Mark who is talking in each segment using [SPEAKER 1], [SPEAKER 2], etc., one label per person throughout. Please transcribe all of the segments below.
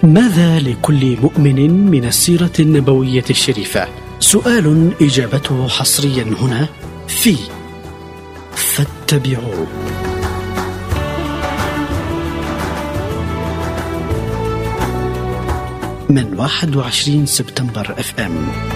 [SPEAKER 1] ماذا لكل مؤمن من السيرة النبوية الشريفة؟ سؤال إجابته حصريا هنا في فاتبعوه. من 21 سبتمبر FM.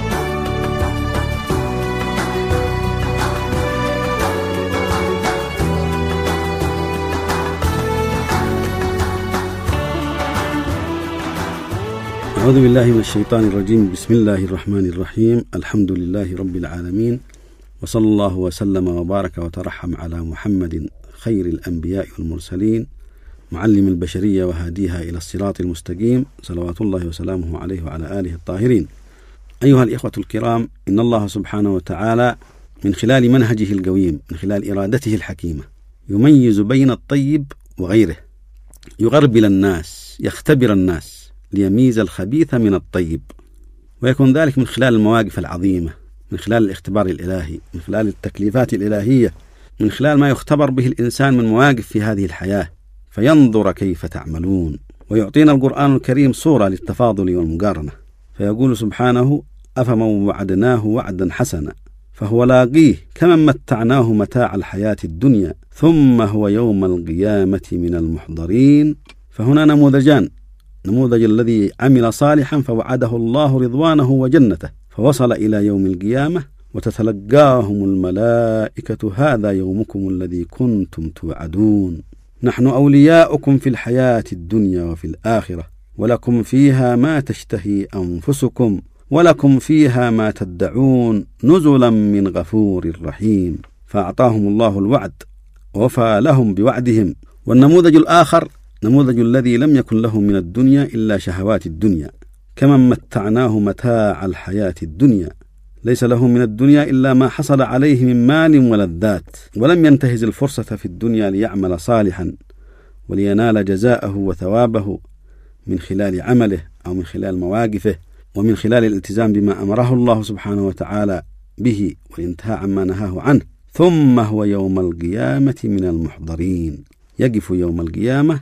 [SPEAKER 2] أعوذ بالله من الشيطان الرجيم. بسم الله الرحمن الرحيم. الحمد لله رب العالمين، وصلى الله وسلم وبارك وترحم على محمد خير الأنبياء والمرسلين، معلم البشرية وهاديها إلى الصراط المستقيم، صلوات الله وسلامه عليه وعلى آله الطاهرين. أيها الإخوة الكرام، إن الله سبحانه وتعالى من خلال منهجه القويم، من خلال إرادته الحكيمة، يميز بين الطيب وغيره، يغربل الناس، يختبر الناس ليميز الخبيث من الطيب، ويكون ذلك من خلال المواقف العظيمة، من خلال الاختبار الإلهي، من خلال التكليفات الإلهية، من خلال ما يختبر به الإنسان من مواقف في هذه الحياة، فينظر كيف تعملون. ويعطينا القرآن الكريم صورة للتفاضل والمقارنة، فيقول سبحانه: أفمن وعدناه وعدا حسنا فهو لاقيه كمن متعناه متاع الحياة الدنيا ثم هو يوم القيامة من المحضرين. فهنا نموذجان: نموذج الذي عمل صالحا فوعده الله رضوانه وجنته فوصل إلى يوم القيامة وتتلقاهم الملائكة: هذا يومكم الذي كنتم توعدون، نحن أولياؤكم في الحياة الدنيا وفي الآخرة، ولكم فيها ما تشتهي أنفسكم ولكم فيها ما تدعون، نزلا من غفور رحيم. فأعطاهم الله الوعد ووفى لهم بوعدهم. والنموذج الآخر نموذج الذي لم يكن له من الدنيا إلا شهوات الدنيا، كمن متعناه متاع الحياة الدنيا، ليس له من الدنيا إلا ما حصل عليه من مال ولذات، ولم ينتهز الفرصة في الدنيا ليعمل صالحا ولينال جزاءه وثوابه من خلال عمله أو من خلال مواقفه، ومن خلال الالتزام بما أمره الله سبحانه وتعالى به والانتهاء عما نهاه عنه. ثم هو يوم القيامة من المحضرين، يقف يوم القيامة: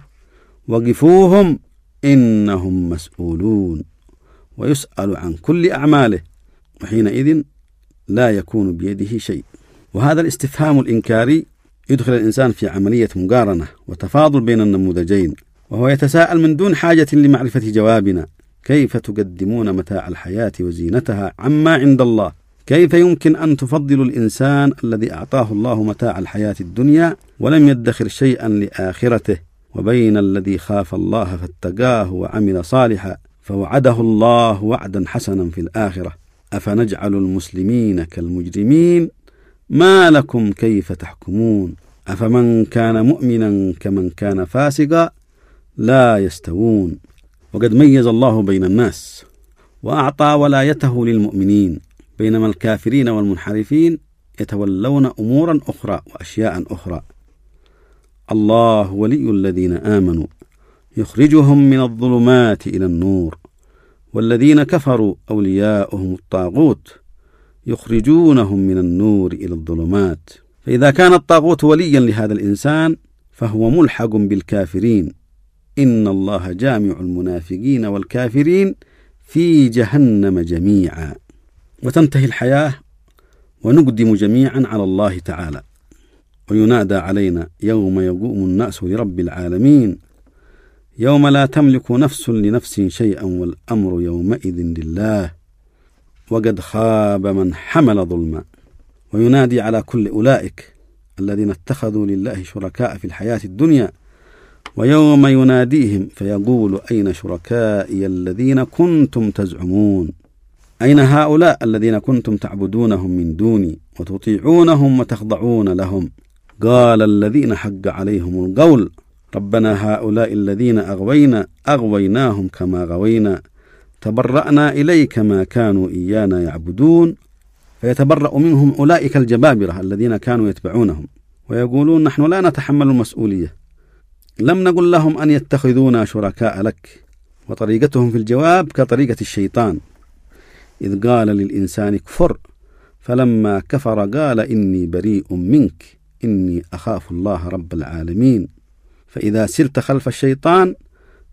[SPEAKER 2] وقفوهم إنهم مسؤولون، ويسأل عن كل أعماله، وحينئذ لا يكون بيده شيء. وهذا الاستفهام الإنكاري يدخل الإنسان في عملية مقارنة وتفاضل بين النموذجين، وهو يتساءل من دون حاجة لمعرفة جوابنا: كيف تقدمون متاع الحياة وزينتها عما عند الله؟ كيف يمكن أن تفضلوا الإنسان الذي أعطاه الله متاع الحياة الدنيا ولم يدخر شيئا لآخرته، وبين الذي خاف الله فاتقاه وعمل صالحا فوعده الله وعدا حسنا في الآخرة؟ أفنجعل المسلمين كالمجرمين؟ ما لكم كيف تحكمون؟ أفمن كان مؤمنا كمن كان فاسقا لا يستوون. وقد ميز الله بين الناس وأعطى ولايته للمؤمنين، بينما الكافرين والمنحرفين يتولون أمورا أخرى وأشياء أخرى. الله ولي الذين آمنوا يخرجهم من الظلمات إلى النور، والذين كفروا أولياؤهم الطاغوت يخرجونهم من النور إلى الظلمات. فإذا كان الطاغوت وليا لهذا الإنسان فهو ملحق بالكافرين. إن الله جامع المنافقين والكافرين في جهنم جميعا. وتنتهي الحياة ونقدم جميعا على الله تعالى، وينادى علينا: يوم يقوم الناس لرب العالمين، يوم لا تملك نفس لنفس شيئا والأمر يومئذ لله، وقد خاب من حمل ظلما. وينادي على كل أولئك الذين اتخذوا لله شركاء في الحياة الدنيا: ويوم يناديهم فيقول: أين شركائي الذين كنتم تزعمون؟ أين هؤلاء الذين كنتم تعبدونهم من دوني وتطيعونهم وتخضعون لهم؟ قال الذين حق عليهم القول: ربنا هؤلاء الذين أغويناهم كما غوينا، تبرأنا إليك ما كانوا إيانا يعبدون. فيتبرأ منهم أولئك الجبابرة الذين كانوا يتبعونهم ويقولون: نحن لا نتحمل المسؤولية، لم نقل لهم أن يتخذونا شركاء لك. وطريقتهم في الجواب كطريقة الشيطان، إذ قال للإنسان كفر فلما كفر قال إني بريء منك إني أخاف الله رب العالمين. فإذا سرت خلف الشيطان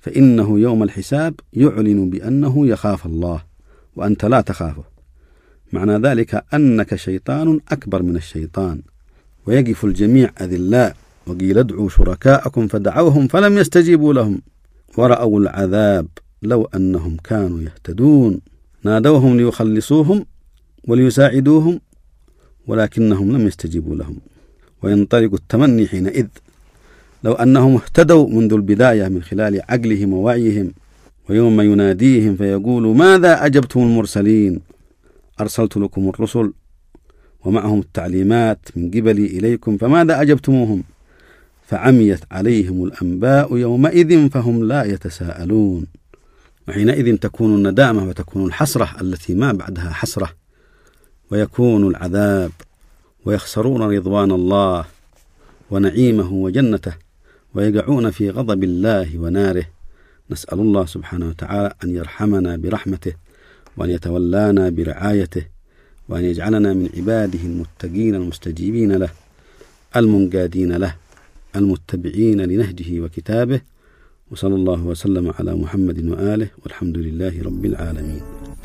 [SPEAKER 2] فإنه يوم الحساب يعلن بأنه يخاف الله وأنت لا تخافه. معنى ذلك أنك شيطان أكبر من الشيطان. ويقف الجميع أذلاء، وقيل ادعوا شركاءكم فدعوهم فلم يستجيبوا لهم ورأوا العذاب لو أنهم كانوا يهتدون. نادوهم ليخلصوهم وليساعدوهم ولكنهم لم يستجيبوا لهم. وينطلق التمني حينئذ لو أنهم اهتدوا منذ البداية من خلال عقلهم ووعيهم، ويوم يناديهم فيقول ماذا أجبتم المرسلين؟ أرسلت لكم الرسل ومعهم التعليمات من قبلي إليكم فماذا أجبتموهم؟ فعميت عليهم الأنباء يومئذ فهم لا يتساءلون. وحينئذ تكون الندامة وتكون الحسرة التي ما بعدها حسرة، ويكون العذاب، ويخسرون رضوان الله ونعيمه وجنته، ويقعون في غضب الله وناره. نسأل الله سبحانه وتعالى أن يرحمنا برحمته، وأن يتولانا برعايته، وأن يجعلنا من عباده المتقين المستجيبين له المنقادين له المتبعين لنهجه وكتابه. وصلى الله وسلم على محمد وآله، والحمد لله رب العالمين.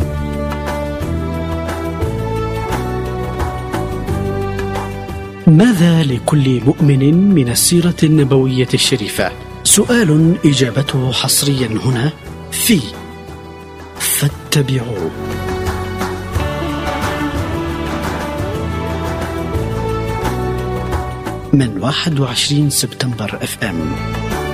[SPEAKER 1] ماذا لكل مؤمن من السيرة النبوية الشريفة؟ سؤال إجابته حصريا هنا في فاتبعوه. من 21 سبتمبر FM.